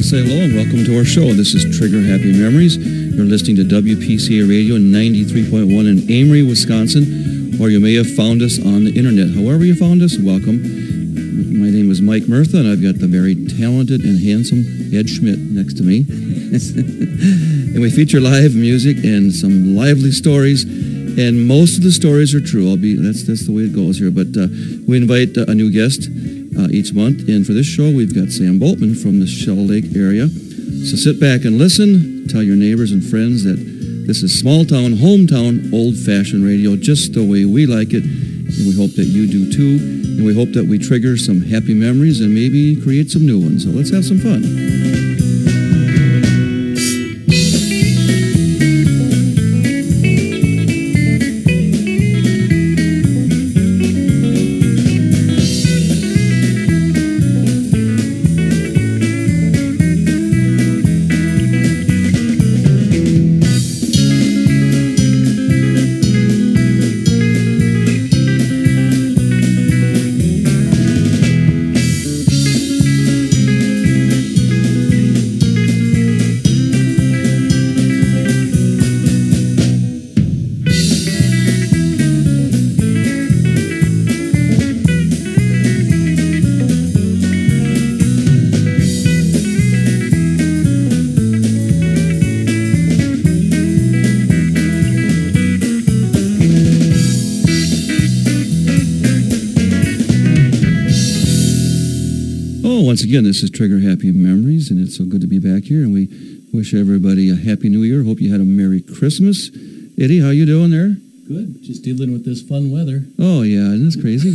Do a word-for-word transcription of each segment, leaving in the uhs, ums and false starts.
say hello and welcome to our show. This is Trigger Happy Memories. You're listening to W P C A Radio ninety-three point one in Amory, Wisconsin, or you may have found us on the internet. However you found us, welcome. My name is Mike Murtha, and I've got the very talented and handsome Ed Schmidt next to me. And we feature live music and some lively stories, and most of the stories are true. I'll be that's that's the way it goes here. But uh, we invite uh, a new guest Uh, each month. And for this show, we've got Sam Boltman from the Shell Lake area. So sit back and listen. Tell your neighbors and friends that this is small-town, hometown, old-fashioned radio, just the way we like it. And we hope that you do too. And we hope that we trigger some happy memories and maybe create some new ones. So let's have some fun. Once again, this is Trigger Happy Memories, and it's so good to be back here, and we wish everybody a Happy New Year. Hope you had a Merry Christmas. Eddie, how you doing there? Good. Just dealing with this fun weather. Oh, yeah, isn't this crazy?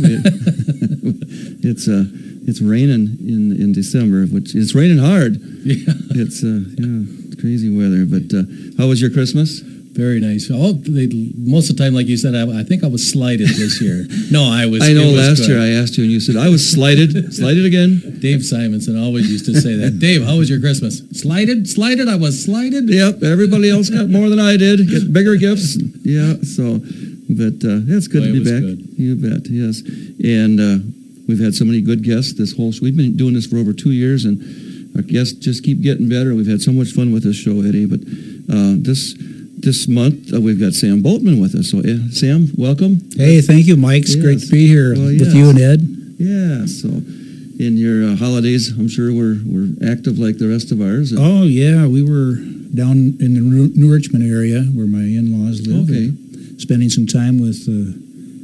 it's uh, it's raining in, in December, which it's raining hard. Yeah. It's, uh, yeah, it's crazy weather. But uh, how was your Christmas? Very nice. Oh, they, most of the time, like you said, I, I think I was slighted this year. No, I was. I know was last good. year I asked you and you said, I was slighted. Slighted again? Dave Simonson always used to say that. Dave, how was your Christmas? Slighted? Slighted? I was slighted? Yep. Everybody else got more than I did. Get bigger gifts. Yeah. So, but uh, yeah, it's good Boy, to be back. Good. You bet. Yes. And uh, we've had so many good guests this whole show. We've been doing this for over two years and our guests just keep getting better. We've had so much fun with this show, Eddie. But uh, this... This month, uh, we've got Sam Boltman with us. So, uh, Sam, welcome. Hey, thank you, Mike. It's yes. great to be here well, with yes. you and Ed. Yeah, so in your uh, holidays, I'm sure we're, we're active like the rest of ours. Oh, yeah. We were down in the New Richmond area where my in-laws live. Okay. Spending some time with uh,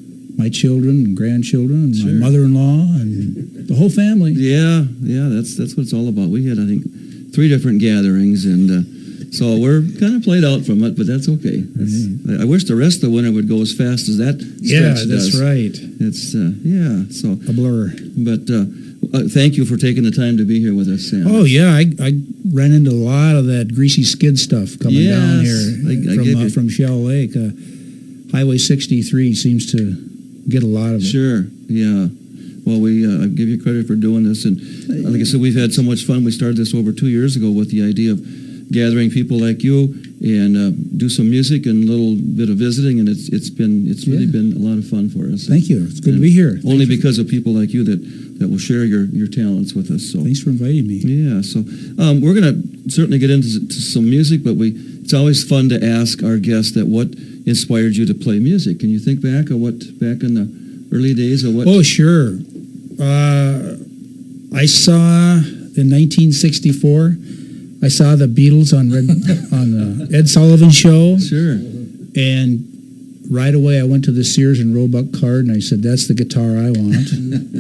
my children and grandchildren and sure. my mother-in-law and the whole family. Yeah, yeah, that's that's what it's all about. We had, I think, three different gatherings, and uh, so we're kind of played out from it, but that's okay. That's, right. I, I wish the rest of the winter would go as fast as that stretch Yeah, that's does. right. It's, uh, yeah, so. A blur. But uh, uh, thank you for taking the time to be here with us, Sam. Oh, yeah. I, I ran into a lot of that greasy skid stuff coming yes, down here I, I from, give uh, you. from Shell Lake. Uh, Highway sixty-three seems to get a lot of it. Sure, yeah. Well, we uh, I give you credit for doing this, and uh, like I said, we've had so much fun. We started this over two years ago with the idea of gathering people like you and uh, do some music and a little bit of visiting, and it's it's been it's really yeah. been a lot of fun for us. Thank you. It's good and to be here. Only Thanks because of people like you that, that will share your, your talents with us. So Thanks for inviting me. yeah, so um, we're going to certainly get into to some music, but we it's always fun to ask our guests that what inspired you to play music. Can you think back of what back in the early days of what? Oh, sure. Uh, I saw in nineteen sixty-four. I saw the Beatles on Red, on the Ed Sullivan Show. Sure. And right away I went to the Sears and Roebuck card and I said, that's the guitar I want.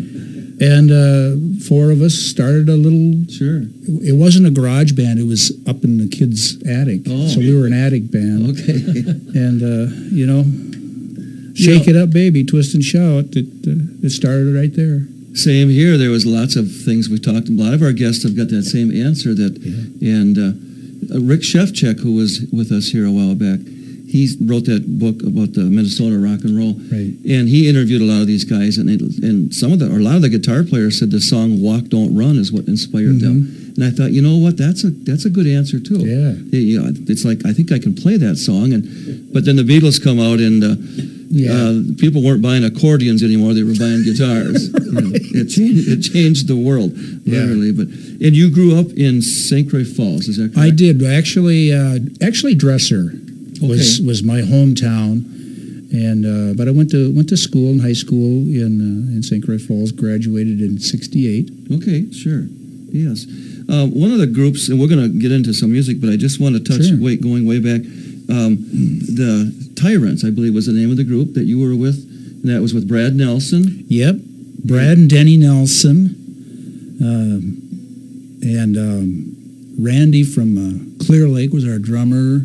And uh, four of us started a little... Sure. It wasn't a garage band. It was up in the kids' attic. Oh. So we were an attic band. Okay. And, uh, you know, shake you know, it up, baby, twist and shout. It, uh, it started right there. Same here. There was lots of things we talked about. A lot of our guests have got that same answer. That, yeah. And uh, Rick Shefchek, who was with us here a while back, he wrote that book about the Minnesota rock and roll. Right. And he interviewed a lot of these guys, and it, and some of the, or a lot of the guitar players said the song "Walk Don't Run" is what inspired Mm-hmm. them. And I thought, you know what, that's a that's a good answer too. Yeah. Yeah, it's like I think I can play that song, and but then the Beatles come out and. Uh, Yeah. Uh, people weren't buying accordions anymore; they were buying guitars. You know, it changed. It changed the world, literally. But and you grew up in Saint Croix Falls, is that correct? I did actually. Uh, actually, Dresser was Okay. was my hometown, and uh, but I went to went to school in high school in uh, in Saint Croix Falls. Graduated in sixty-eight. Okay, sure. Yes. Um, one of the groups, and we're going to get into some music, but I just want to touch, Sure. wait, going way back, um, the Tyrants, I believe, was the name of the group that you were with, and that was with Brad Nelson. Yep, Brad and Denny Nelson, um, and um, Randy from uh, Clear Lake was our drummer,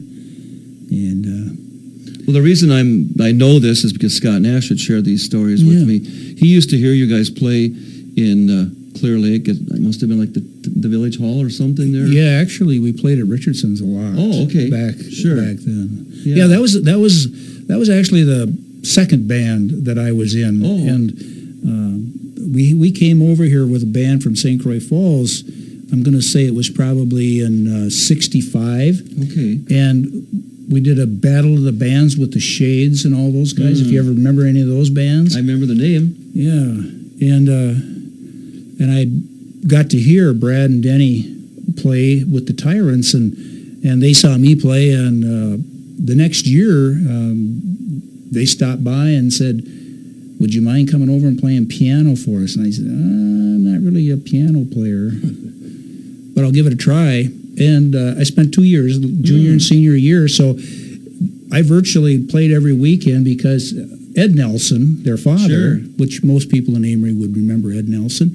and uh, Well, the reason I'm I know this is because Scott Nash had shared these stories with Yeah. me. He used to hear you guys play in uh, Clear Lake. It, it must have been like the, the Village Hall or something there. yeah, actually we played at Richardson's a lot. Oh, okay. back Sure. back then. Yeah. Yeah. that was that was that was actually the second band that I was in, Oh. and uh, we we came over here with a band from Saint Croix Falls. I'm going to say it was probably in uh, sixty-five, Okay. and we did a battle of the bands with the Shades and all those guys. If you ever remember any of those bands, I remember the name. yeah, and uh, and I got to hear Brad and Denny play with the Tyrants, and and they saw me play, and uh, the next year um, they stopped by and said, "Would you mind coming over and playing piano for us?" And I said, uh, "I'm not really a piano player, but I'll give it a try." And uh, I spent two years, junior Mm. and senior year, so I virtually played every weekend because Ed Nelson, their father, Sure. which most people in Amory would remember Ed Nelson,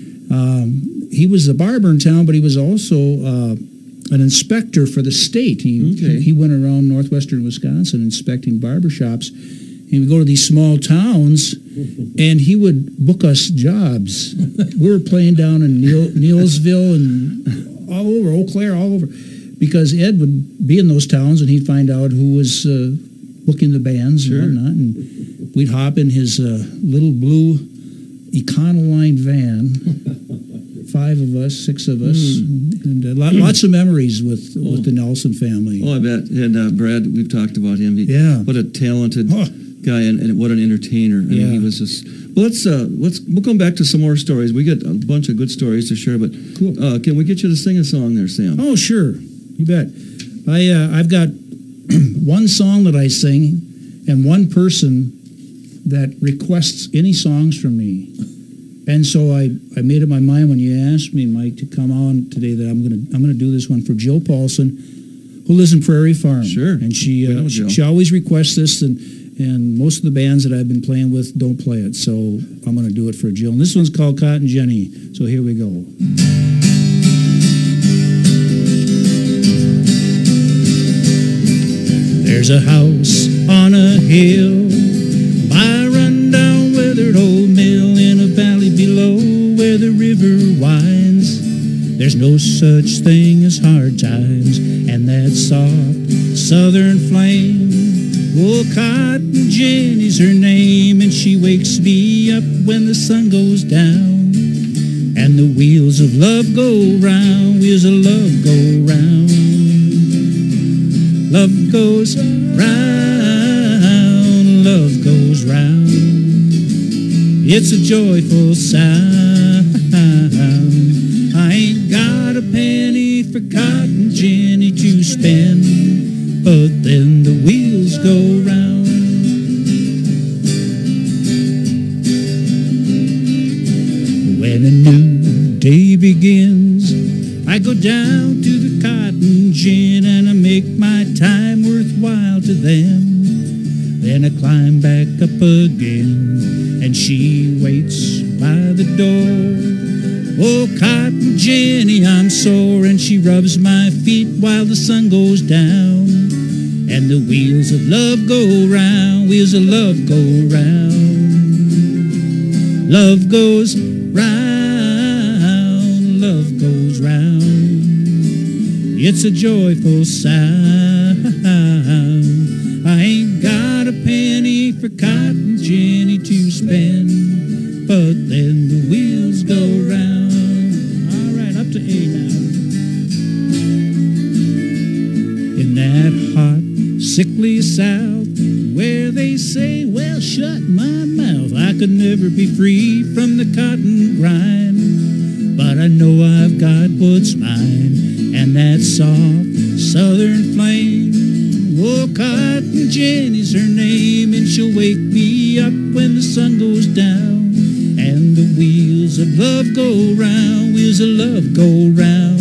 um, he was a barber in town, but he was also uh, an inspector for the state. He, Okay. he went around northwestern Wisconsin inspecting barbershops. He would go to these small towns, and he would book us jobs. We were playing down in Neil, Neilsville and all over, Eau Claire, all over, because Ed would be in those towns, and he'd find out who was uh, booking the bands Sure. and whatnot, and we'd hop in his uh, little blue Econoline van, five of us, six of us, and, and uh, lot, lots of memories with with the Nelson family. Oh, I bet. And uh, Brad, we've talked about him. He- Yeah. What a talented Oh. guy, and, and what an entertainer. I mean, Yeah. he was just. Well, let's uh, let's we'll come back to some more stories. We got a bunch of good stories to share, but Cool. uh, can we get you to sing a song there, Sam? Oh, sure. You bet. I, uh, I've got one song that I sing and one person that requests any songs from me. And so I, I made up my mind when you asked me, Mike, to come on today that I'm gonna I'm gonna do this one for Jill Paulson, who lives in Prairie Farm. Sure. And she We know uh, she, Jill. she always requests this, and and most of the bands that I've been playing with don't play it. So I'm gonna do it for Jill. And this one's called Cotton Jenny. So here we go. There's a house on a hill by a rundown weathered old mill in a valley below where the river winds. There's no such thing as hard times and that soft southern flame. Oh, Cotton Jenny's her name, and she wakes me up when the sun goes down. And the wheels of love go round, wheels of love go round. Love goes round, love goes round. It's a joyful sound. I ain't got a penny for Cotton Jenny to spend, but then the wheels go round. When a new day begins, I go down to the Cotton Gin and I make my time worthwhile to them. Then I climb back up again and she waits by the door. Oh, Cotton Jenny, I'm sore, and she rubs my feet while the sun goes down. And the wheels of love go round, wheels of love go round. Love goes round, love goes round. It's a joyful sound. I ain't got a penny for Cotton Jenny to spend, but then the wheels go round. All right, up to A now. In that hot, sickly South, where they say, well, shut my mouth. I could never be free from the cotton grind. But I know I've got what's mine, and that soft southern flame. Oh, Cotton Jenny's her name, and she'll wake me up when the sun goes down. And the wheels of love go round, wheels of love go round.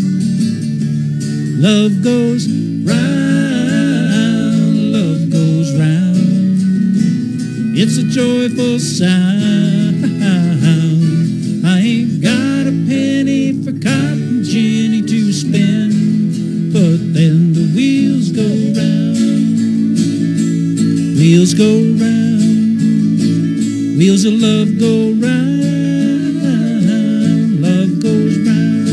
Love goes round, love goes round. It's a joyful sound. I ain't got a penny for Cotton Jenny to spend, but then the wheels go round, wheels go round, wheels of love go round, love goes round.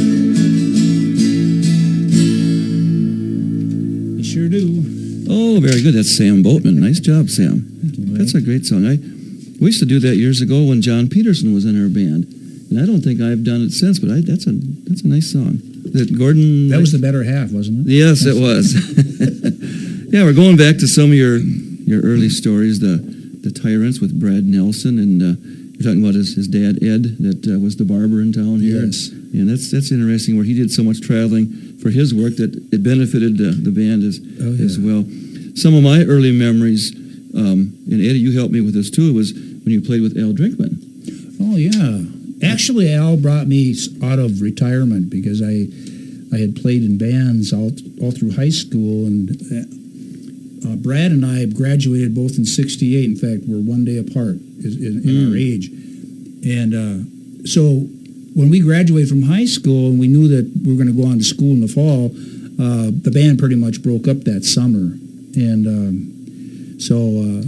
They sure do. Oh, very good. That's Sam Boatman. Nice job, Sam. That's a great song. I we used to do that years ago when John Peterson was in our band, and I don't think I've done it since. But I, that's a that's a nice song. That Gordon. That was the better half, wasn't it? Yes, it was. Yeah, we're going back to some of your your early stories. The the Tyrants with Brad Nelson, and uh, you're talking about his, his dad Ed, that uh, was the barber in town here. Yes. And that's that's interesting, where he did so much traveling for his work that it benefited uh, the band as Oh, yeah. as well. Some of my early memories, um, and Eddie, you helped me with this too, was when you played with Al Drinkman. Oh yeah. Actually, Al brought me out of retirement because I I had played in bands all all through high school, and uh, Brad and I graduated both in sixty-eight. In fact, we're one day apart in, in Mm. our age, and uh, so when we graduated from high school and we knew that we were going to go on to school in the fall, uh, the band pretty much broke up that summer, and um, so. Uh,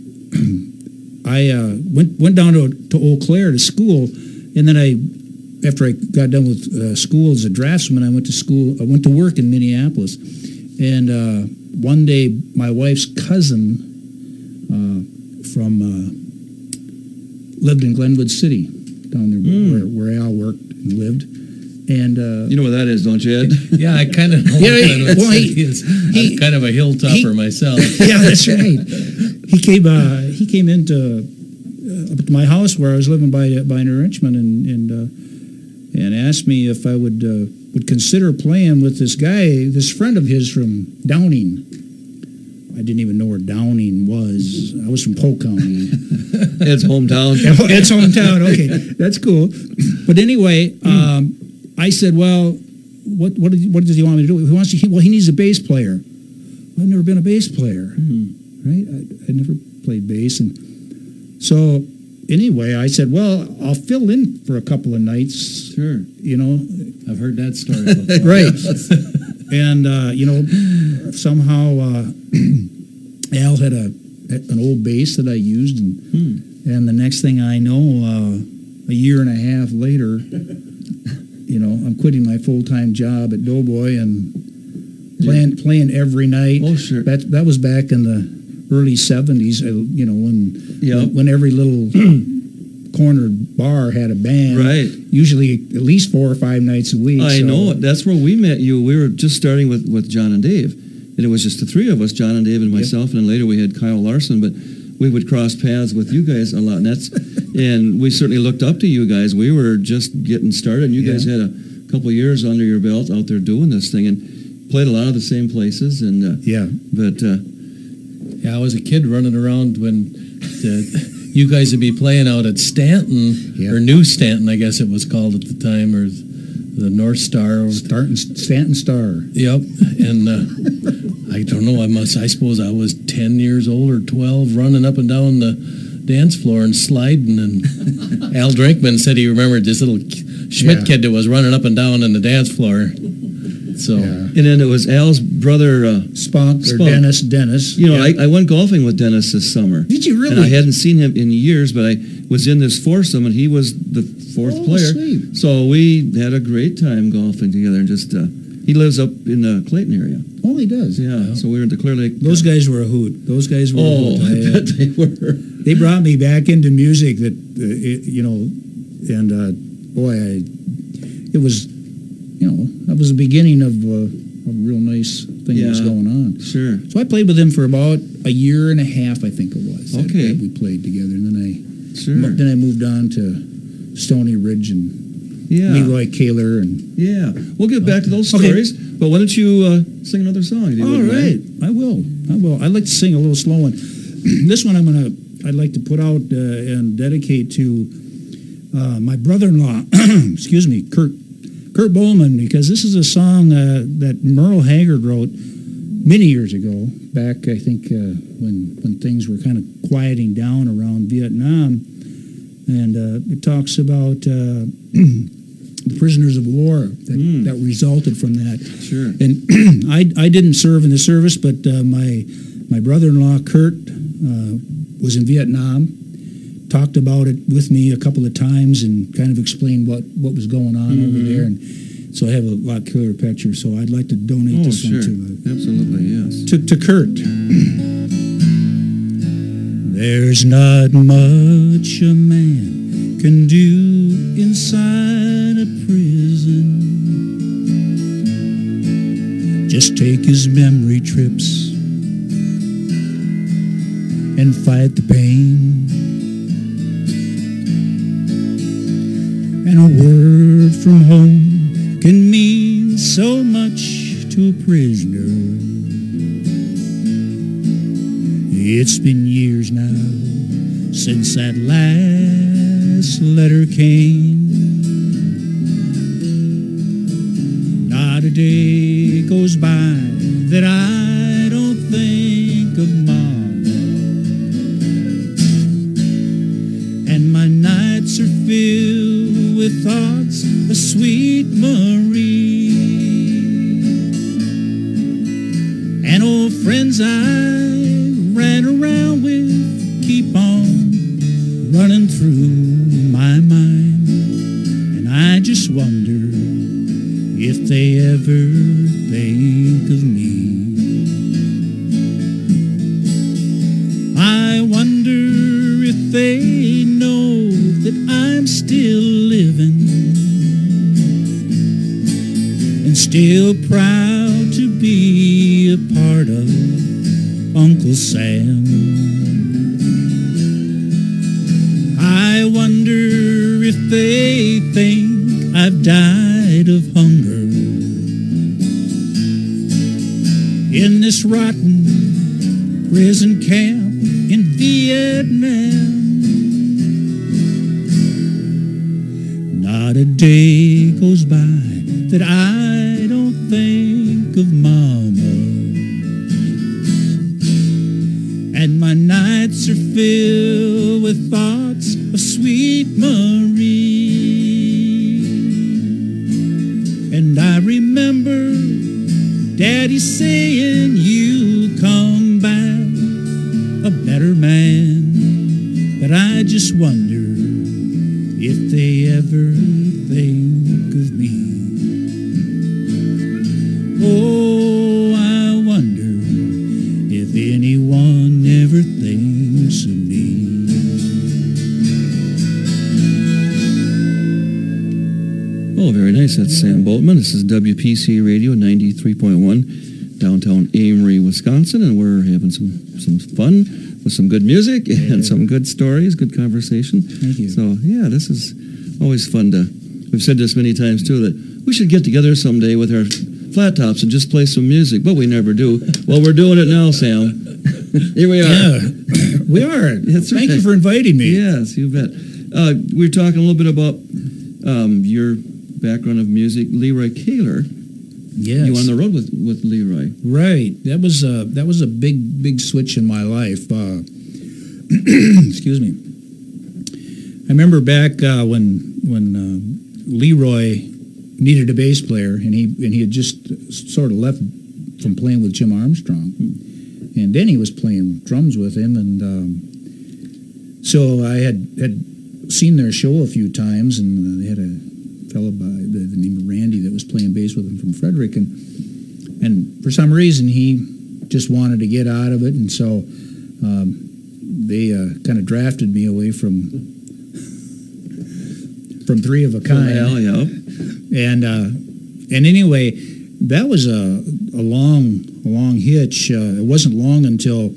I uh, went went down to to Eau Claire to school, and then I, after I got done with uh, school as a draftsman, I went to school. I went to work in Minneapolis, and uh, one day my wife's cousin uh, from uh, lived in Glenwood City, down there Mm. where where Al worked and lived, and uh, You know where that is, don't you, Ed? Yeah, I kind of know. Yeah, what he- Glenwood well, he- City is. he- I'm kind of a hilltopper he- myself. yeah, that's right. He came. Uh, he came into uh, up to my house where I was living by uh, by New Richmond, and and uh, and asked me if I would uh, would consider playing with this guy, this friend of his from Downing. I didn't even know where Downing was. I was from Polk County. Ed's hometown. Ed's hometown. Okay, that's cool. But anyway, um, I said, well, what what did, what does he want me to do? He wants to. He, well, he needs a bass player. I've never been a bass player. Mhm. Right? I, I never played bass, and so anyway, I said, "Well, I'll fill in for a couple of nights." Sure. You know, I've heard that story before. right? And uh, you know, somehow uh, Al had a an old bass that I used, and Hmm. and the next thing I know, uh, a year and a half later, you know, I'm quitting my full time job at Doughboy and playing playing every night. Oh, sure. That that was back in the early seventies, uh, you know, when Yeah. when every little corner bar had a band. Right. Usually at least four or five nights a week. I so- know it. That's where we met you. We were just starting with, with John and Dave. And it was just the three of us, John and Dave and myself, and then later we had Kyle Larson, but we would cross paths with you guys a lot. And that's and we certainly looked up to you guys. We were just getting started, and you Yeah. guys had a couple of years under your belt out there doing this thing and played a lot of the same places. And uh, Yeah. but uh, Yeah, I was a kid running around when the, you guys would be playing out at Stanton, Yeah. or New Stanton, I guess it was called at the time, or the North Star. Starting Stanton Star. Yep, and uh, I don't know. I must. I suppose I was ten years old or twelve, running up and down the dance floor and sliding. And Al Drinkman said he remembered this little Schmidt Yeah. kid that was running up and down on the dance floor. So Yeah. and then it was Al's brother. Uh, Spunk or Spunk. Dennis Dennis. you know, Yeah. I, I went golfing with Dennis this summer. Did you really? And I hadn't seen him in years, but I was in this foursome, and he was the fourth Oh, player. sweet. So we had a great time golfing together, and just uh, he lives up in the Clayton area. Oh, he does. Yeah, so we were at the Clear Lake. Those guys were a hoot. Those guys were Oh, a hoot. I I, uh, bet they were. they brought me back into music that uh, it, you know, and uh, boy, I, it was, you know, that was the beginning of uh, a real nice thing that was Yeah. going on. Sure. So I played with him for about a year and a half, I think it was. that- Okay. that we played together, and then I Sure. then I moved on to Stony Ridge and Yeah. Leroy Kaler and. Yeah. We'll get back to those Okay. stories. But why don't you uh, sing another song? If you All wouldn't right, mind? I will. I will. I'd like to sing a little slow one. This one I'm gonna. I'd like to put out uh, and dedicate to uh, my brother-in-law. Excuse me, Kurt. Kurt Bowman, because this is a song uh, that Merle Haggard wrote many years ago. Back, I think, uh, when when things were kind of quieting down around Vietnam, and uh, it talks about uh, the prisoners of war that, Mm. that resulted from that. Sure. And I, I didn't serve in the service, but uh, my my brother-in-law Kurt uh, was in Vietnam. Talked about it with me a couple of times and kind of explained what, what was going on Mhm. over there. And so I have a lot clearer picture. So I'd like to donate Oh, this sure. one to, Absolutely, yes. uh, to to Kurt. There's not much a man can do inside a prison. Just take his memory trips and fight the pain. And a word from home can mean so much to a prisoner. It's been years now since that last letter came. Not a day goes by that I don't think of Mama. And my nights are filled with thoughts of sweet Marie. And old friends I ran around with keep on running through my mind. And I just wonder if they ever think of me. I wonder if they know that I'm still living and still proud to be a part of Uncle Sam. I wonder if they think I've died of hunger in this rotten prison camp in Vietnam. Not a day goes by that I don't think of Mama. And my nights are filled with thoughts of sweet Marie. And I remember Daddy saying you'll come back a better man. But I just wonder if they ever think of me. Oh, I wonder if anyone ever thinks of me. Oh, very nice. That's Sam Boatman. This is W P C Radio ninety-three point one, downtown Amory, Wisconsin, and we're having some, some fun with some good music and some good stories, good conversation. Thank you. So, yeah, this is always fun to, we've said this many times too, that we should get together someday with our flat tops and just play some music, but we never do. Well, we're doing it now, Sam. Here we are. Yeah, we are. That's Thank right. you for inviting me. Yes, you bet. Uh, we were talking a little bit about um, your background of music, Leroy Kaler. Yes. You were on the road with, with Leroy. Right. That was a that was a big big switch in my life. Uh, excuse me. I remember back uh, when when uh, Leroy needed a bass player, and he and he had just sort of left from playing with Jim Armstrong, and Denny was playing drums with him, and um, so I had had seen their show a few times, and uh, they had a fellow by the, the name of Randy that was playing bass with him from Frederick, and and for some reason he just wanted to get out of it, and so um, they uh, kind of drafted me away from from Three of a Kind. Hell, yeah. And uh, and anyway, that was a, a long, a long hitch. Uh, it wasn't long until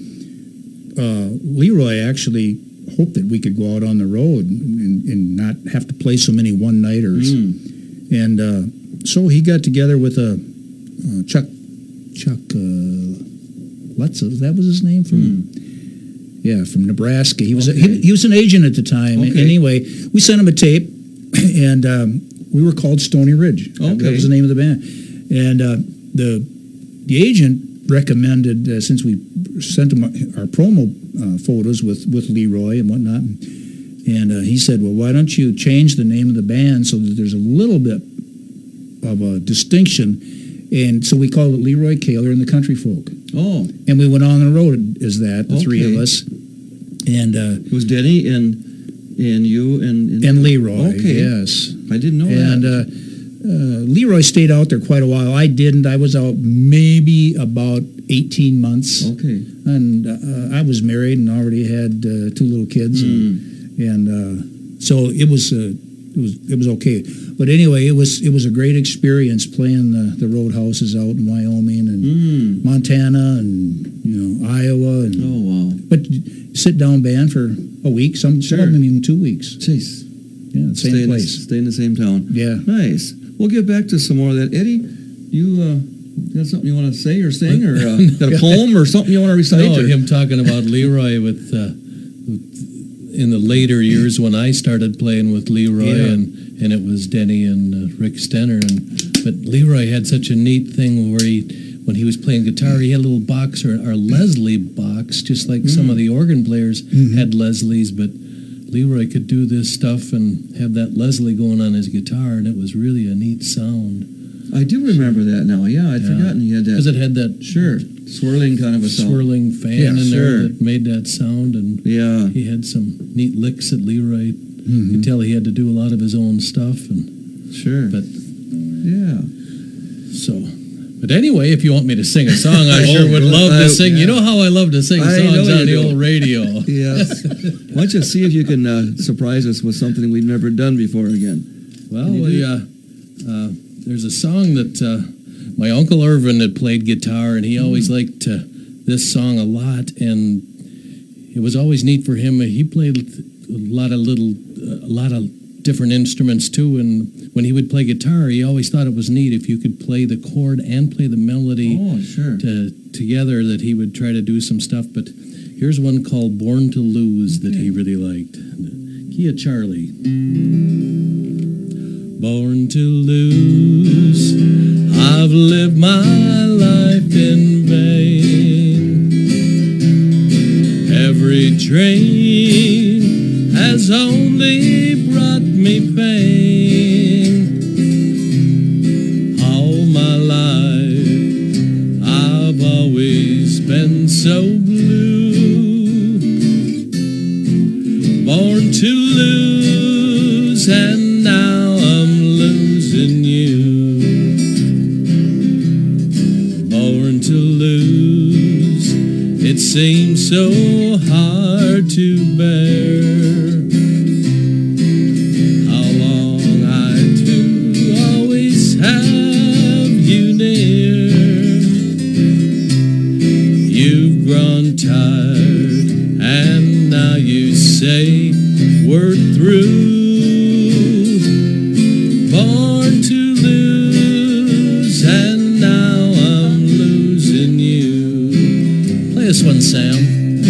uh, Leroy actually hoped that we could go out on the road and, and not have to play so many one-nighters. Mm. And uh, so he got together with a uh, Chuck Chuck uh, Lutz, that was his name from. Mm. Yeah, from Nebraska. He was Okay. a, he, he was an agent at the time. Okay. Anyway, we sent him a tape, and um, we were called Stony Ridge. That- That Okay. was the name of the band. And uh, the the agent recommended, uh, since we sent him our, our promo uh, photos with, with Leroy and whatnot, and, and uh, he said, well, why don't you change the name of the band so that there's a little bit of a distinction. And so we called it Leroy Kaler and the Country Folk. Oh, And we went on the road as that, the three of Okay. us. And uh, it was Denny and and you and and Leroy, Okay. yes. I didn't know And that. uh, uh, Leroy stayed out there quite a while. I didn't. I was out maybe about eighteen months. Okay. And uh, I was married and already had uh, two little kids. And, and uh, so it was, uh, it was it was okay. But anyway, it was it was a great experience playing the, the roadhouses out in Wyoming and Mm. Montana and, you know, Iowa. And, Oh wow. But sit down band for a week, some, some Sure. of them even two weeks. Jeez. Yeah, the Stay same in the, place. stay in the same town. Yeah. Nice. We'll get back to some more of that. Eddie, you uh, got something you want to say or sing, or uh, got a poem or something you want to recite? No, or- him talking about Leroy with, uh, with in the later years when I started playing with Leroy, Yeah. and, and it was Denny and uh, Rick Stenner. And but Leroy had such a neat thing where he, when he was playing guitar, he had a little box or, or Leslie box, just like some of the organ players Mhm. had Leslies, but Leroy could do this stuff and have that Leslie going on his guitar, and it was really a neat sound. I do remember that now. Yeah, I'd Yeah. forgotten he had Because that. it had that Sure. Swirling kind of a sound. swirling fan Yeah, in sure. there that made that sound, and Yeah. he had some neat licks that Leroy. You Mhm. could tell he had to do a lot of his own stuff, and Sure. but yeah. so. But anyway, if you want me to sing a song, I Oh, sure would good. love to I- sing. You yeah. know how I love to sing I songs know you on the do. old radio. Yes. Why don't you see if you can uh, surprise us with something we've never done before again? Well, Can you we, do uh, uh, there's a song that uh, my Uncle Irvin had played guitar, and he always Hmm. liked uh, this song a lot, and it was always neat for him. He played a lot of little, a lot of different instruments too, and when he would play guitar, he always thought it was neat if you could play the chord and play the melody Oh, sure. to, together, that he would try to do some stuff. But here's one called Born to Lose that he really liked. Key of Charlie. Born to lose, I've lived my life in vain. Every train has only brought me pain. All my life I've always been so blue. Born to lose, and now I'm losing you. Born to lose, it seems so hard to bear. How long I do always have you near. You've grown tired, and now you say we're through. Born to lose, and now I'm losing you. Play this one, Sam.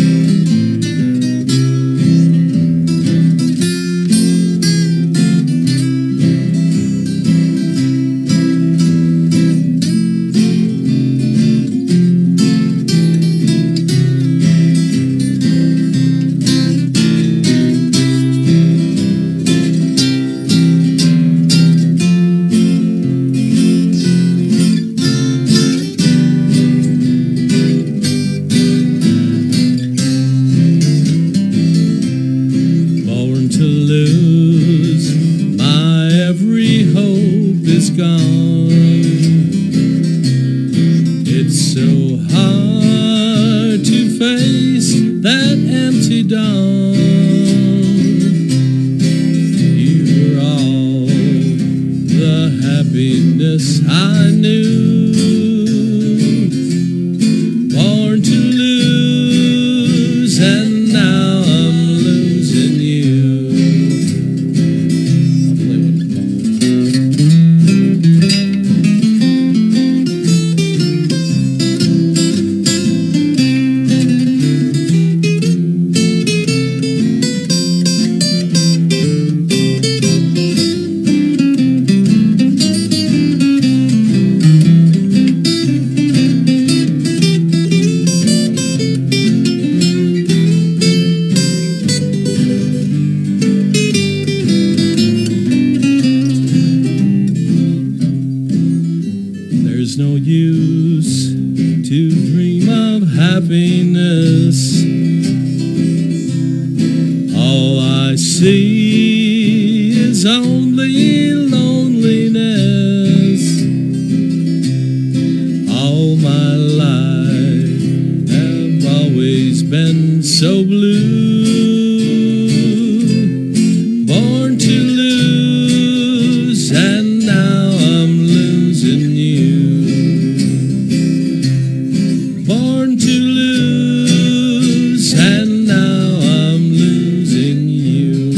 Born to lose, my every hope is gone. It's so hard to face that empty dawn. You were all the happiness I knew. and now I'm losing you. I'll play with it. There's no use to dream of happiness. All I see is only loneliness. All my life have always been so blue. Born to lose, and now I'm losing you. Born to lose, and now I'm losing you.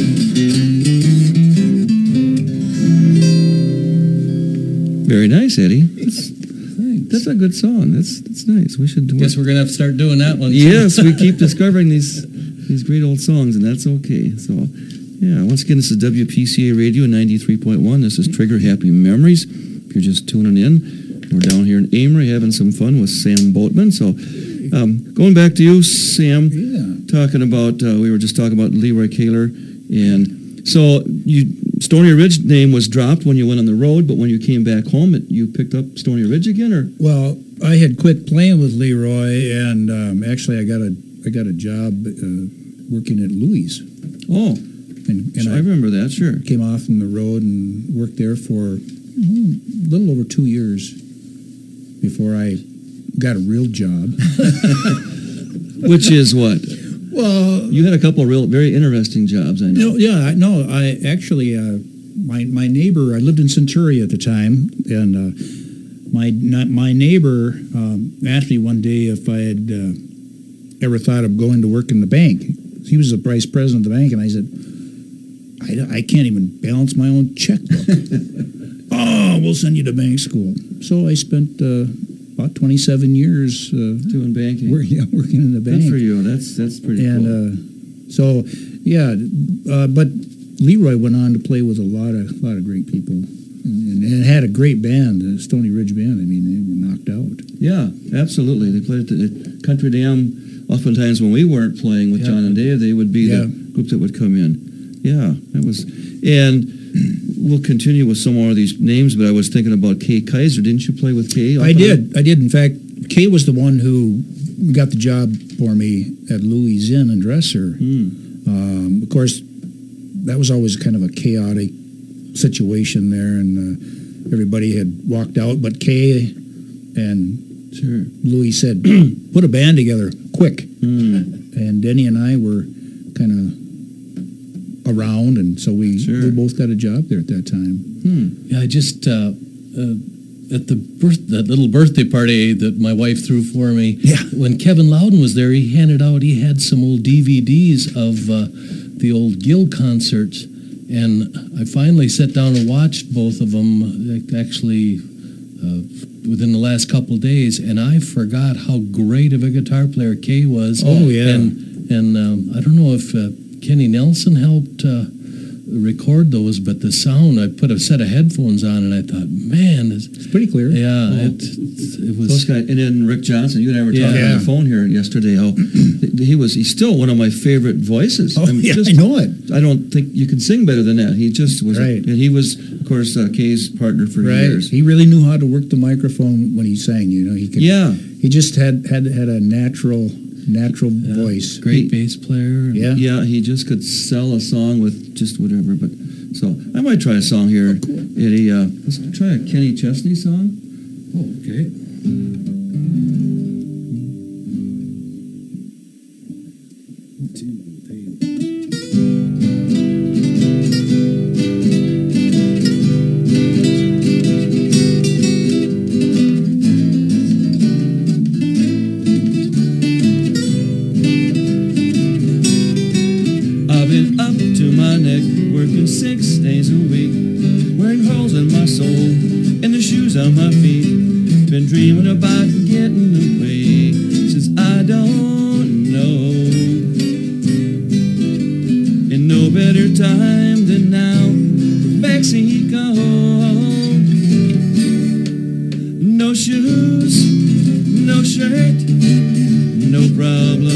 Very nice, Eddie. That's, that's a good song. That's that's nice. We should. Guess we're gonna have to start doing that one. Yes, we keep discovering these these great old songs, and that's okay. So, yeah. Once again, this is W P C A Radio ninety-three point one. This is Trigger Happy Memories. If you're just tuning in, we're down here in Amory having some fun with Sam Boatman. So, um, going back to you, Sam, Yeah. talking about uh, we were just talking about Leroy Kaler, and so you Stony Ridge name was dropped when you went on the road, but when you came back home, it, you picked up Stony Ridge again, or Well, I had quit playing with Leroy, and um, actually, I got a I got a job uh, working at Louis, oh, and, and I I remember that, sure. came off from the road and worked there for mm, a little over two years before I got a real job. Which is what? Well, You had a couple of real, very interesting jobs, I know. no, yeah, I- no, I actually, uh, my my neighbor, I lived in Centuria at the time, and uh, my not, my neighbor um, asked me one day if I had uh, ever thought of going to work in the bank. He was the vice president of the bank, and I said, I, don't- I can't even balance my own checkbook. Oh, we'll send you to bank school. So I spent uh, about twenty-seven years uh, Doing banking. work, yeah, working in the bank. Good for you. That's that's pretty And cool. uh, so, yeah, uh, but Leroy went on to play with a lot of lot of great people, and, and had a great band, the Stony Ridge Band. I mean, they were knocked out. Yeah, absolutely. They played at the Country Dam. Oftentimes when we weren't playing with Yeah. John and Dave, they would be Yeah. the group that would come in. Yeah, that was. And we'll continue with some more of these names, but I was thinking about Kay Kaiser. Didn't you play with Kay? I did, I did. In fact, Kay was the one who got the job for me at Louis Inn and Dresser. Hmm. Um, of course, that was always kind of a chaotic situation there, and uh, everybody had walked out, but Kay and Sure. Louis said, put a band together, quick. Hmm. And Denny and I were kind of around, and so we, Sure. we both got a job there at that time. Hmm. Yeah, I just uh, uh, at the birth that little birthday party that my wife threw for me. Yeah. When Kevin Loudon was there, he handed out. He had some old D V Ds of uh, the old Gill concerts, and I finally sat down and watched both of them. like, Actually, uh, within the last couple of days, and I forgot how great of a guitar player Kay was. Oh, yeah. And and um, I don't know if uh, Kenny Nelson helped uh, record those, but the sound, I put a set of headphones on and I thought, man, this, It's pretty clear. yeah, Oh. it, it Those was. guys, and then Rick Johnson. You and I were talking Yeah. on the phone here yesterday. How he was. He's still one of my favorite voices. Oh, I mean, yeah, just- I know it. I don't think you can sing better than that. He just was. Right. And he was, of course, uh, Kay's partner for Right. years. He really knew how to work the microphone when he sang, you know. He could. Yeah. He just had, had, had a natural, natural voice. Great bass player. Yeah. Yeah, he just could sell a song with just whatever. But so I might try a song here, Eddie. Uh, let's try a Kenny Chesney song. Oh, okay. neck, working six days a week, wearing holes in my soul, and the shoes on my feet. Been dreaming about getting away since I don't know. And no better time than now for Mexico. No shoes, no shirt, no problem.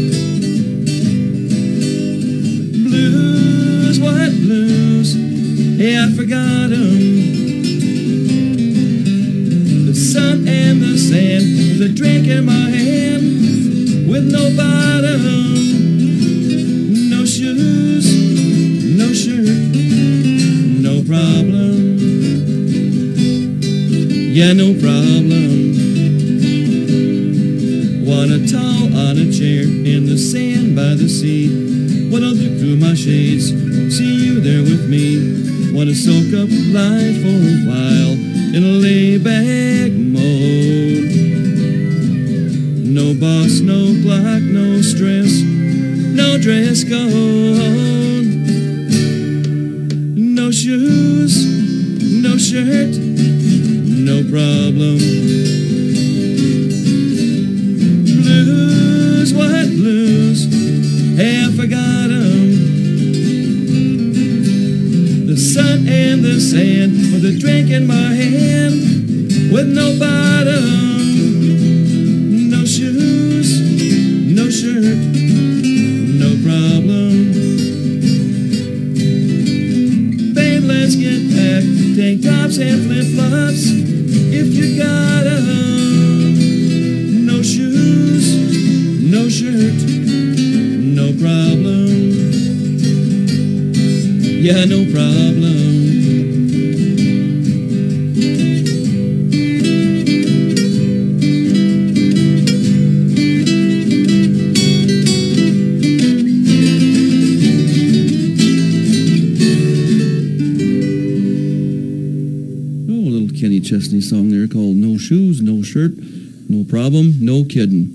Blues, what blues? Hey, I forgot 'em. The sun and the sand, the drink in my hand, with no bottom. No shoes, no shirt, no problem. Yeah, no problem. Want a towel on a chair in the sand by the sea. Wanna look through my shades, see you there with me. Wanna soak up life for a while in a layback mode. No boss, no clock, no stress, no dress code. No shoes, no shirt, no problem. Blues, what blues? Hey, I forgot 'em. The sun and the sand, with a drink in my hand, with no bottom. No shoes, no shirt, no problem. Babe, let's get back, tank tops and flip-flops, if you got 'em. No shoes, no shirt, no problem. Yeah, no problem. Oh, a little Kenny Chesney song there called No Shoes, No Shirt, No Problem, No Kiddin'.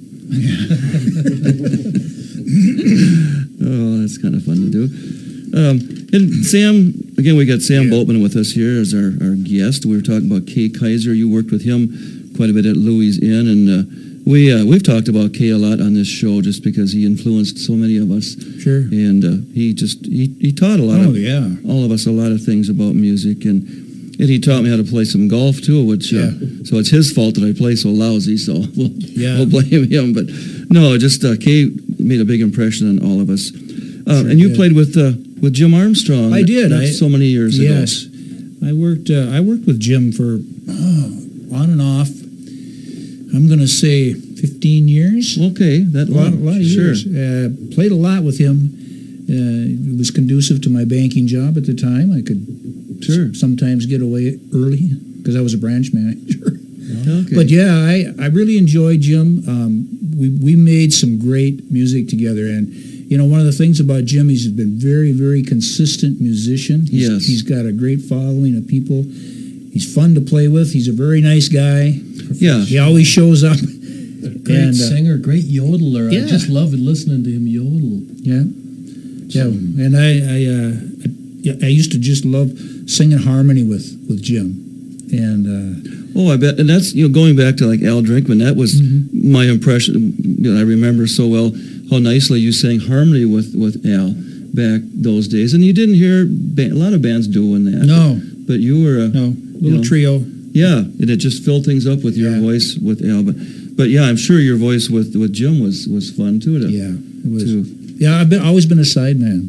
Oh, that's kind of fun to do. Um, and Sam, again, we got Sam Yeah. Boatman with us here as our, our guest. We were talking about Kay Kaiser. You worked with him quite a bit at Louis Inn, and uh, we, uh, we've talked about Kay a lot on this show just because he influenced so many of us. Sure. And uh, he just, he, he taught a lot Oh, of, yeah. all of us a lot of things about music. And, and he taught me how to play some golf, too, which, uh, Yeah. so it's his fault that I play so lousy, so we'll, Yeah. we'll blame him. But no, just uh, Kay made a big impression on all of us. Uh, Sure and you did. played with uh, with Jim Armstrong. I did. not I- so many years ago. Yes, I worked. Uh, I worked with Jim for oh, on and off. I'm going to say fifteen years. Okay, that A lot, long. a lot of sure. years. Uh, played a lot with him. Uh, it was conducive to my banking job at the time. I could Sure. s- sometimes get away early because I was a branch manager. Okay. But yeah, I, I really enjoyed Jim. Um, we we made some great music together, and you know, one of the things about Jim, he's been very very consistent musician. He's, Yes. he's got a great following of people. He's fun to play with. He's a very nice guy. Yeah. He always shows up. Great And, uh, singer, great yodeler. Yeah. I just love listening to him yodel. Yeah, yeah, and I I, uh, I yeah, I used to just love singing harmony with with Jim, and uh, Oh, I bet. And that's, you know, going back to like Al Drinkman, that was Mm-hmm. my impression. You know, I remember so well how nicely you sang harmony with, with Al back those days. And you didn't hear ba- a lot of bands doing that. no, But you were a, no, little know, trio. yeah, and it just filled things up with your Yeah. voice with Al. But, but yeah, I'm sure your voice with, with Jim was, was fun too. To, Yeah, it was. to, Yeah, I've been always been a side man,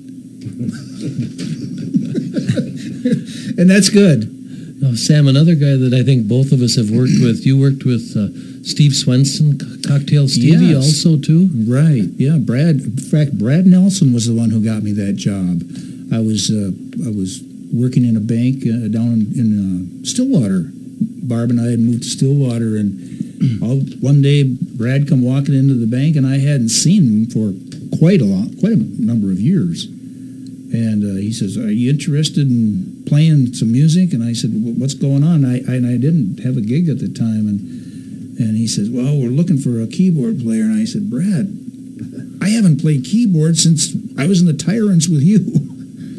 and that's good. Oh, Sam, another guy that I think both of us have worked with. You worked with uh, Steve Swenson, Co- Cocktail Stevie, Yes. also too. Right. Yeah. Brad. In fact, Brad Nelson was the one who got me that job. I was uh, I was working in a bank uh, down in, in uh, Stillwater. Barb and I had moved to Stillwater, and all, one day Brad come walking into the bank, and I hadn't seen him for quite a long, quite a number of years. And uh, he says, "Are you interested in playing some music?" And I said, "Wh- "What's going on?" I, I and I didn't have a gig at the time, and and he says, "Well, we're looking for a keyboard player." And I said, "Brad, I haven't played keyboard since I was in the Tyrants with you."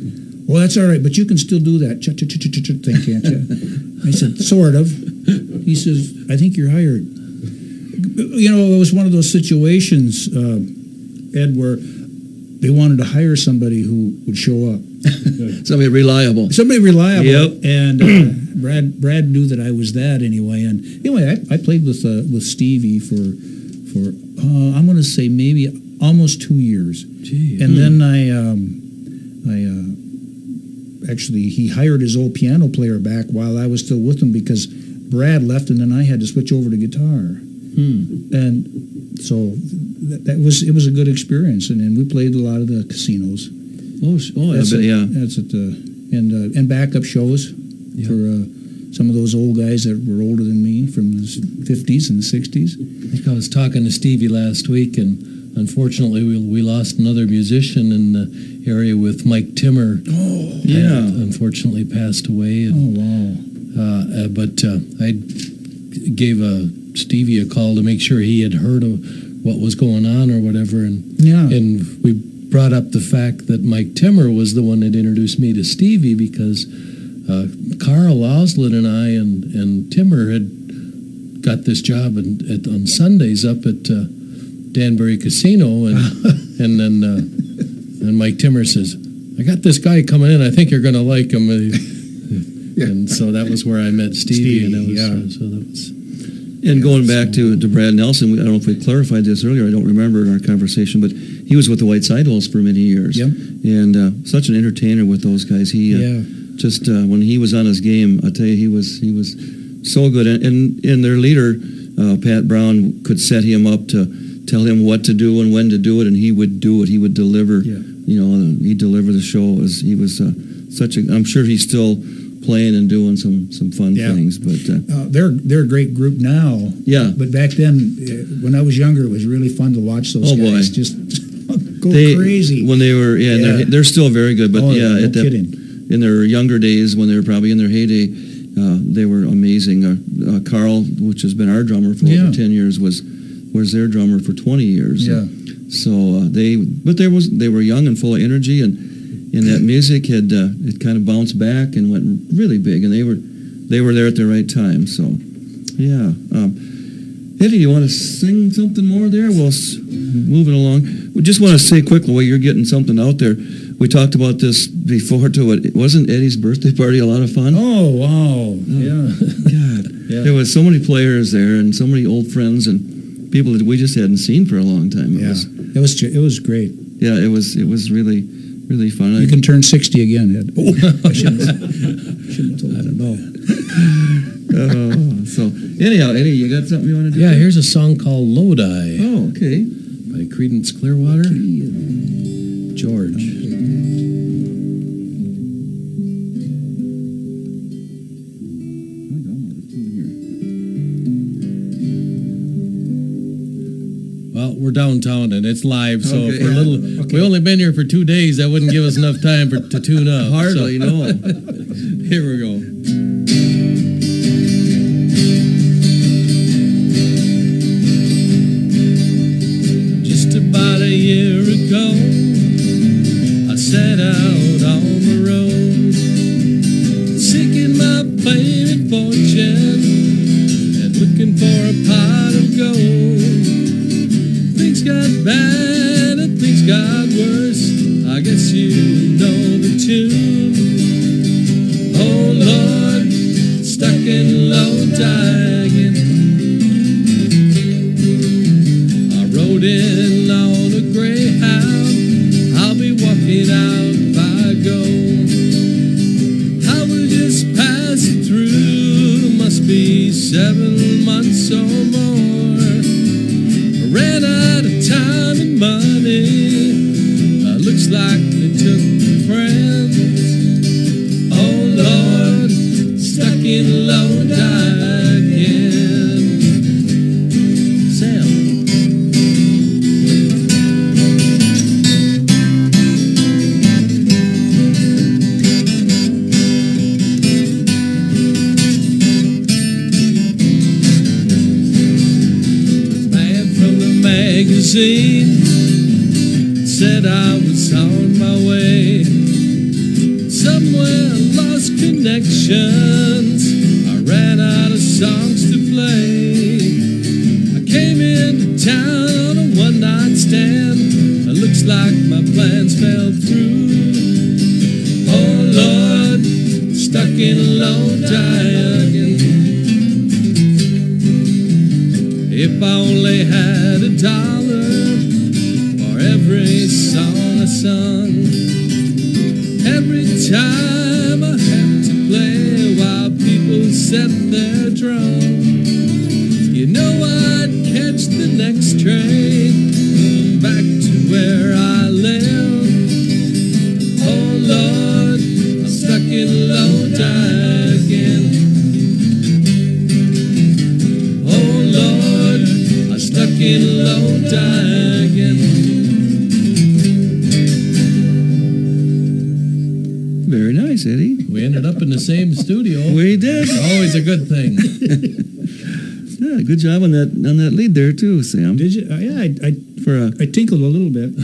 Well, that's all right, but you can still do that ch- ch- ch- ch- ch- thing, can't you? I said, sort of. He says, I think you're hired. You know, it was one of those situations, uh, Ed, where they wanted to hire somebody who would show up. Somebody reliable. Somebody reliable. Yep. And uh, Brad Brad knew that I was that anyway. And anyway, I, I played with uh, with Stevie for, for uh, I'm going to say maybe almost two years. Gee. And then I, um, I uh, actually, he hired his old piano player back while I was still with him because Brad left and then I had to switch over to guitar. Hmm. And so that, that was, it was a good experience. And then we played a lot of the casinos. Oh, sh- oh, I That's bet, at, yeah. That's at the, and, uh, and backup shows Yeah. for uh, some of those old guys that were older than me from the fifties and the sixties. I think I was talking to Stevie last week, and unfortunately, we, we lost another musician in the area with Mike Timmer. Oh, Yeah. Had, unfortunately, passed away. Oh, And, wow. uh, uh, but uh, I gave uh, Stevie a call to make sure he had heard of what was going on or whatever, and Yeah. and we brought up the fact that Mike Timmer was the one that introduced me to Stevie because uh, Carl Oslin and I and, and Timmer had got this job in, at, on Sundays up at uh, Danbury Casino, and and then uh, and Mike Timmer says, "I got this guy coming in. I think you're going to like him." And so that was where I met Stevie, Stevie, and that was yeah. uh, so that was. And going back to, to Brad Nelson, we- I don't know if we clarified this earlier. I don't remember in our conversation, but he was with the White Sidewalls for many years. Yep. And uh, such an entertainer with those guys. He uh, Yeah. just uh, when he was on his game, I tell you, he was he was so good. And and, and their leader, uh, Pat Brown, could set him up to tell him what to do and when to do it, and he would do it. He would deliver. Yeah. You know, he'd deliver the show. It was, he was uh, such a. I'm sure he's still playing and doing some some fun Yeah. things. But uh, Uh, they're they're a great group now. yeah, But back then, uh, when I was younger, it was really fun to watch those Oh, boy. guys just go they, crazy. when they were. Yeah, and Yeah. They're, they're still very good. But oh, yeah, no at that, kidding. in their younger days, when they were probably in their heyday, uh, they were amazing. Uh, uh, Carl, which has been our drummer for Yeah. over ten years, was was their drummer for twenty years. Yeah. So uh, they, but there was they were young and full of energy, and and that music had uh, it kind of bounced back and went really big, and they were they were there at the right time. So yeah, um, Eddie, you want to sing something more there? Well, s- moving along, we just want to say quickly while you're getting something out there. We talked about this before too. It wasn't Eddie's birthday party a lot of fun? Oh wow! Yeah. God, Yeah. there was so many players there and so many old friends and people that we just hadn't seen for a long time. It Yeah. was, It was ju- it was great. yeah, it was it was really really fun. You I- can turn sixty again, Ed. Oh, I shouldn't, shouldn't have told I don't know. Oh, so anyhow, Eddie, you got something you want to do? Yeah, here's a song called Lodi Oh, okay. by Creedence Clearwater. George. Well, we're downtown and it's live, so Okay. if we're a little, we only been here for two days. That wouldn't give us enough time for to tune up. Hardly, so. no. Here we go. Just about a year ago, I set out on the road, seeking my fame and fortune, and looking for a pot of gold. Things got bad and things got worse. I guess you know the tune. Oh Lord, stuck in Lodi again. I rode in on a Greyhound. I'll be walking out if I go. I was just passing through. Must be seven months or more. I ran out of time and money. Uh, looks like they took my friends. Oh Lord, stuck in Lodi again. Sam. Man from the magazine said I was on my way. somewhere lost connections. I ran out of songs to play. I came into town on a one-night stand. It looks like my plans fell through. Oh Lord, stuck in a low again. If I only had a dollar for every song I sung, every time I had to play while people set their drum, you know I'd catch the next train back to where I live. Oh Lord, I'm stuck in Lodi again. Oh Lord, I'm stuck in Lodi again. Very nice, Eddie. We ended up in the same studio. We did. Always a good thing. Yeah, good job on that on that lead there too, Sam. Did you? Uh, yeah, I, I, For a, I tinkled a little bit.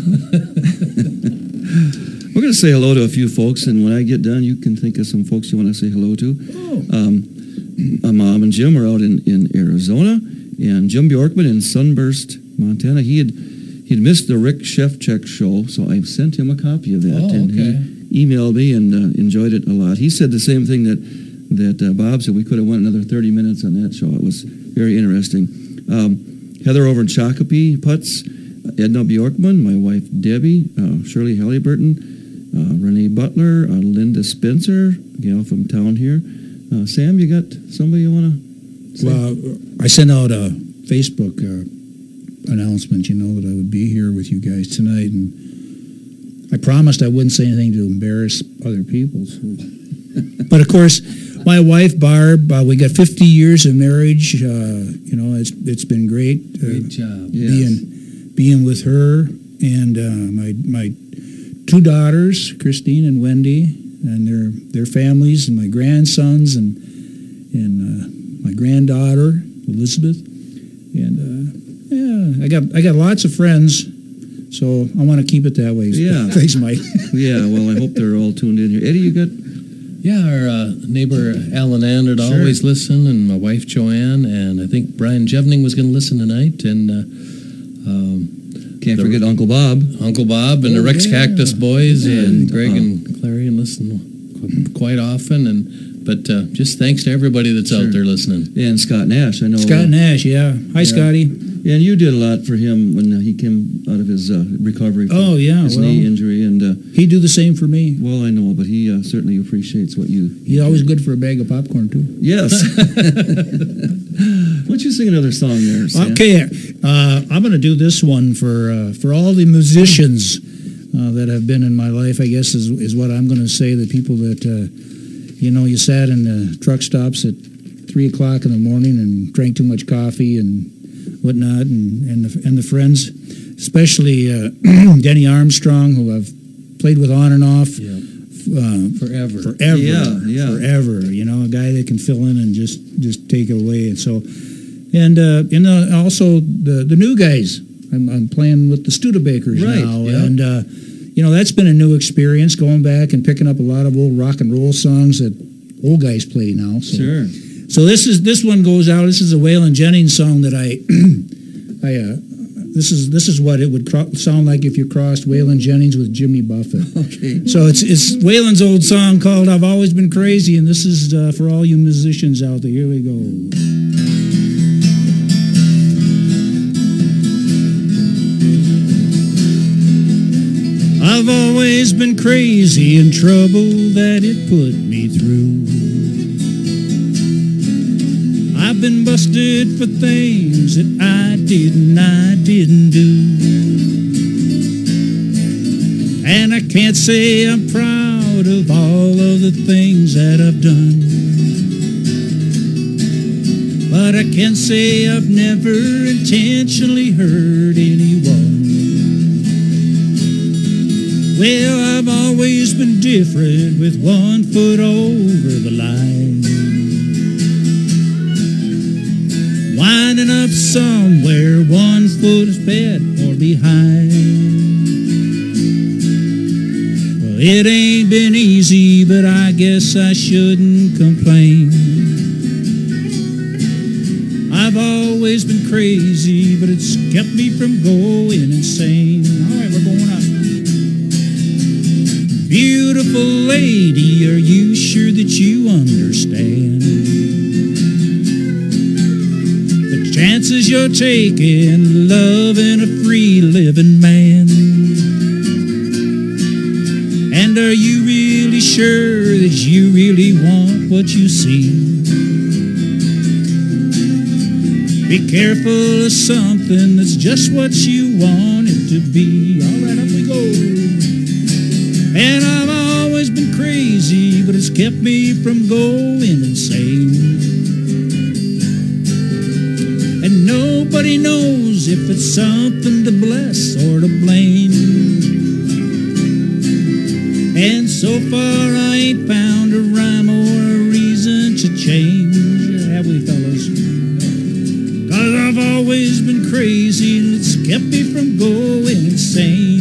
we're going to say hello to a few folks, and when I get done, you can think of some folks you want to say hello to. Oh. Um, my mom and Jim are out in, in Arizona, and Jim Bjorkman in Sunburst, Montana. He had he'd missed the Rick Shefchek show, so I sent him a copy of that, Oh, and okay. he emailed me and uh, enjoyed it a lot. He said the same thing that that uh, Bob said. We could have went another thirty minutes on that show. It was very interesting. Um, Heather over in Shakopee, Putz, Edna Bjorkman, my wife Debbie, uh, Shirley Halliburton, uh, Renee Butler, uh, Linda Spencer, gal from town here. Uh, Sam, you got somebody you want to say? Well, I sent out a Facebook uh, announcement, you know, that I would be here with you guys tonight, and I promised I wouldn't say anything to embarrass other people. So. But of course, my wife Barb, uh, we got fifty years of marriage. Uh, you know, it's it's been great. Uh, Great job. Yes. being being with her and uh, my my two daughters, Christine and Wendy, and their their families, and my grandsons, and and uh, my granddaughter Elizabeth, and uh, yeah, I got I got lots of friends, so I want to keep it that way. Yeah. Thanks, Mike. Yeah, well, I hope they're all tuned in here. Eddie, you got... Yeah, our uh, neighbor Alan Andert Sure. always listen, and my wife Joanne, and I think Brian Jevning was going to listen tonight, and uh, um, Can't The- forget Uncle Bob. Uncle Bob and Oh, the Rex yeah. Cactus Boys, Yeah, and and, Greg uh, and Clarion listen qu- quite often, and but uh, just thanks to everybody that's Sure. out there listening. And Scott Nash, I know. Scott uh, Nash, yeah. Hi, Yeah. Scotty. And you did a lot for him when uh, he came out of his uh, recovery from Oh, yeah, his well- knee injury. And, uh, He'd do the same for me. well, I know, but he uh, certainly appreciates what you... He's always good for a bag of popcorn, too. Yes. Why don't you sing another song there, Sam? Okay, uh, I'm going to do this one for uh, for all the musicians uh, that have been in my life. I guess is is what I'm going to say. The people that uh, you know, you sat in the truck stops at three o'clock in the morning and drank too much coffee and whatnot, and and the, and the friends, especially uh, Denny Armstrong, who I've played with on and off. Yeah, Uh, forever. forever, Yeah, yeah. forever. You know, a guy that can fill in and just just take it away. And so, and uh, you know, also the the new guys. I'm, I'm playing with the Studebakers Right, now, yeah. and uh, you know that's been a new experience. Going back and picking up a lot of old rock and roll songs that old guys play now. So. Sure. So this is this one goes out. This is a Waylon Jennings song that I, I uh, this is this is what it would cro- sound like if you crossed Waylon Jennings with Jimmy Buffett. Okay. So it's it's Waylon's old song called "I've Always Been Crazy," and this is uh, for all you musicians out there. Here we go. I've always been crazy and trouble that it put me through. I've been busted for things that I didn't, I didn't do. And I can't say I'm proud of all of the things that I've done. But I can say I've never intentionally hurt anyone. Well, I've always been different with one foot over the line. Winding up somewhere one foot ahead or behind. Well, it ain't been easy, but I guess I shouldn't complain. I've always been crazy, but it's kept me from going insane. All right, we're going up. Beautiful lady, are you sure that you understand the chances you're taking, loving a free living man? And are you really sure that you really want what you see? Be careful of something that's just what you want it to be. All right, up we go. And I've always been crazy, but it's kept me from going insane. And nobody knows if it's something to bless or to blame. And so far I ain't found a rhyme or a reason to change. Have we, fellas? 'Cause I've always been crazy and it's kept me from going insane.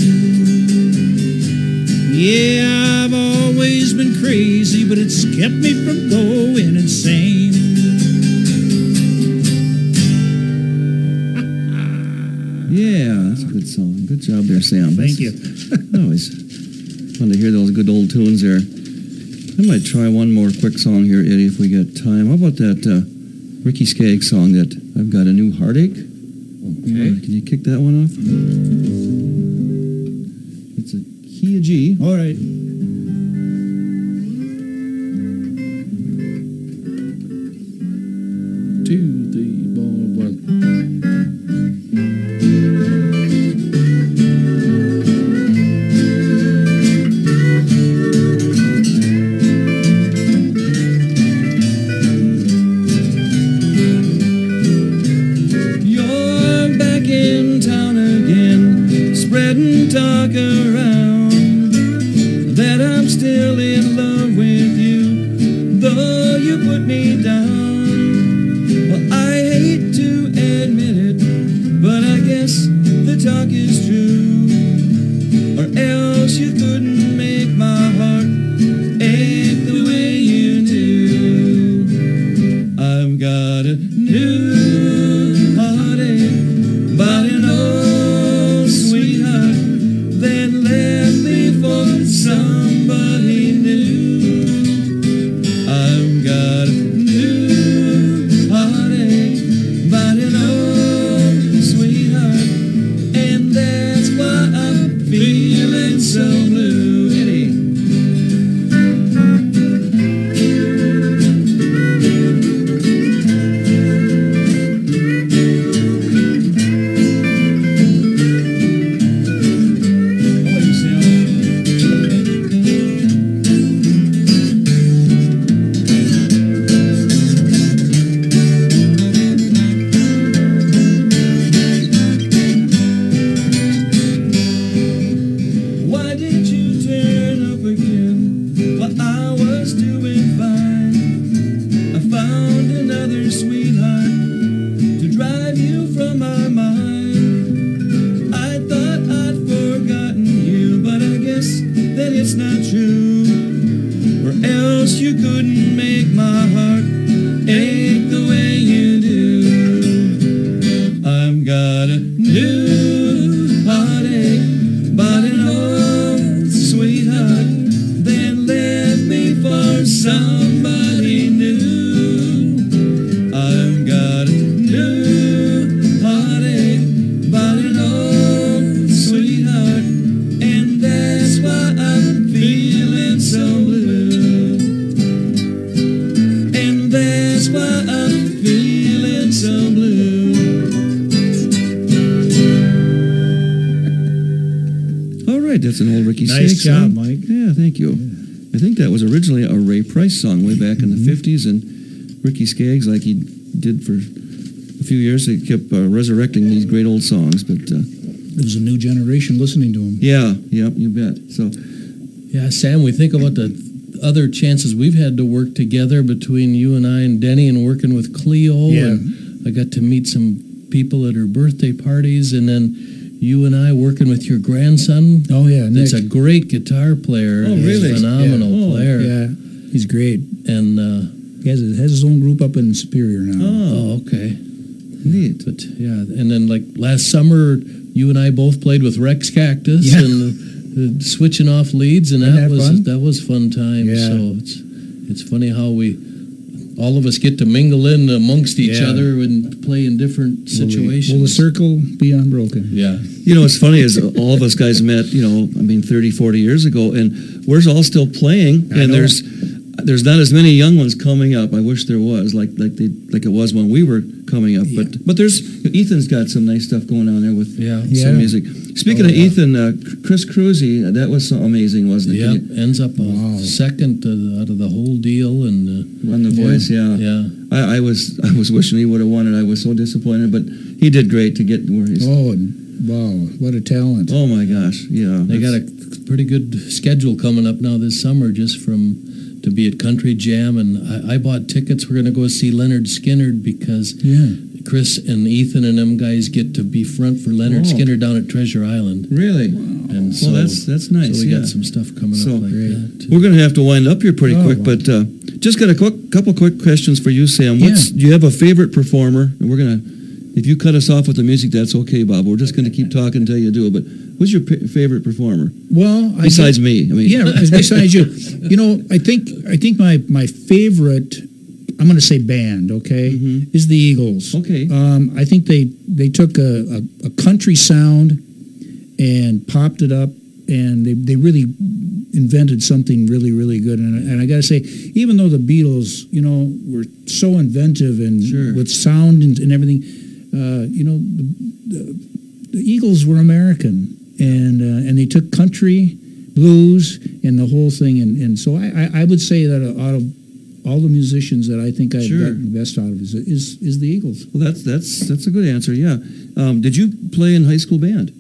Yeah, I've always been crazy, but it's kept me from going insane. Yeah, that's a good song. Good job there, Sam. Thank you. Always fun to hear those good old tunes there. I might try one more quick song here, Eddie, if we get time. How about that uh, Ricky Skaggs song that I've Got a New Heartache? Okay. Uh, can you kick that one off? It's a key of G. All right. Two, three, four, one. You're back in town again, spreading talk around that I'm still in love with you, though you put me down. Well, I hate to admit it, but I guess the talk is true, or else you couldn't make my heart ache the way you do. I've got a new heartache, but an old sweetheart that left me for somebody new. I've got a new heartache, but an old sweetheart, and that's why I'm feeling so blue. Eddie. How about you, Sam? Why did you turn up again while I was doing fine? I found another sweetheart to drive you from my mind. I thought I'd forgotten you, but I guess that it's not true, or else you couldn't make my heart ache the way you do. I've got a new heartache, but an old sweetheart that left me for somebody new. I've got a new heartache, but an old sweetheart, and that's why I'm feeling so blue. And that's why I'm feeling so blue. All right, that's an old Ricky Nice Skaggs job, song. Mike. Yeah, thank you. I think that was originally a Ray Price song way back in the fifties, and Ricky Skaggs, like he did for a few years, he kept uh, resurrecting these great old songs. But uh, There's a new generation listening to him. yeah, yeah, you bet. So Yeah, Sam, we think about the other chances we've had to work together between you and I and Denny, and working with Cleo. Yeah. And I got to meet some people at her birthday parties, and then you and I working with your grandson. Oh yeah, Nick. That's a great guitar player. Oh, He's really? a phenomenal Yeah. Oh, player. Yeah, he's great. And uh, He has, has his own group up in Superior now. Oh, oh, okay. neat. But yeah, and then like last summer, you and I both played with Rex Cactus Yeah. and uh, switching off leads, and Isn't that that was fun? that was fun time. Yeah. So it's it's funny how we all of us get to mingle in amongst each Yeah. other and play in different situations. Will the circle be unbroken? Yeah. You know, what's funny is all of us guys met, you know, I mean, thirty, forty years ago, and we're all still playing, I and know. there's there's not as many young ones coming up. I wish there was, like like they like it was when we were coming up. Yeah. But but there's Ethan's got some nice stuff going on there with Yeah. Yeah. some music. Speaking Oh, of yeah. Ethan, uh, Chris Cruzy, that was so amazing, wasn't it? Yeah, Can ends up a Wow. second uh, out of the whole deal, and uh, you- on The Voice, yeah. yeah, I, I was I was wishing he would have won it. I was so disappointed, but he did great to get where he's. Oh, and wow, what a talent! Oh my gosh, yeah. they got that's- a pretty good schedule coming up now this summer, just from to be at Country Jam, and I, I bought tickets. We're going to go see Leonard Skinner because Yeah, Chris and Ethan and them guys get to be front for Leonard Oh. Skinner down at Treasure Island, really. and so Well, that's that's nice. so we yeah. got some stuff coming So, up like great. that. Too. We're going to have to wind up here pretty Oh, quick, wow. but uh, just got a quick, couple quick questions for you, Sam. What's, Do you have a favorite performer? And we're going to, if you cut us off with the music, that's okay, Bob. We're just going to keep talking until you do it. But who's your p- favorite performer well, I besides me? I mean, yeah, besides you, you know, I think I think my my favorite, I'm going to say band, okay, Mhm. is the Eagles. Okay. Um, I think they they took a, a, a country sound and popped it up, and they they really invented something really really good. And, and I got to say, even though the Beatles, you know, were so inventive and Sure. with sound and, and everything, uh, you know, the, the, the Eagles were American, and uh, and they took country, blues, and the whole thing. And, and so I, I, I would say that out of all the musicians that I think I've Sure. gotten the best out of is is, is the Eagles. well, that's that's that's a good answer. Yeah. Um, did you play in high school band?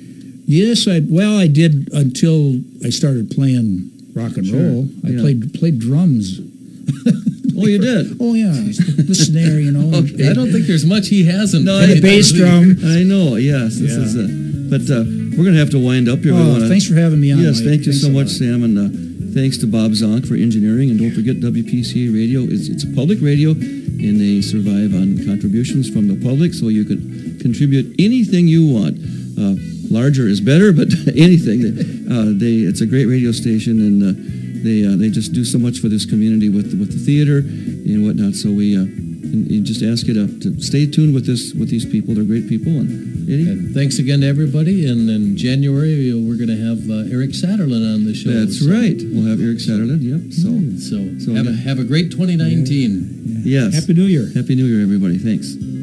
Yes, I well I did until I started playing rock and Sure, roll. I yeah. played played drums. Oh, you did. Oh yeah, the snare, you know. and- I don't think there's much he hasn't. No, and I- the bass drum. I know. Yes. This Yeah. is. Uh, but uh, we're going to have to wind up here. We Oh, wanna- thanks for having me on. Yes, Mike. thank you Thanks so a much, lot. Sam, and uh, thanks to Bob Zonk for engineering. And don't forget, W P C A Radio is it's public radio, and they survive on contributions from the public, so you can contribute anything you want. Uh, larger is better, but anything. Uh, they it's a great radio station, and uh, they uh, they just do so much for this community with with the theater and whatnot. So we. Uh, and, and just ask you to, to stay tuned with this with these people. They're great people. And Eddie, And thanks again to everybody. And in January, we're going to have uh, Eric Satterlund on the show. that's So- right. We'll have Eric Satterlund. Yep. So So, So have, a, yeah. have a great twenty nineteen. yes. Happy New Year. Happy New Year, everybody. Thanks.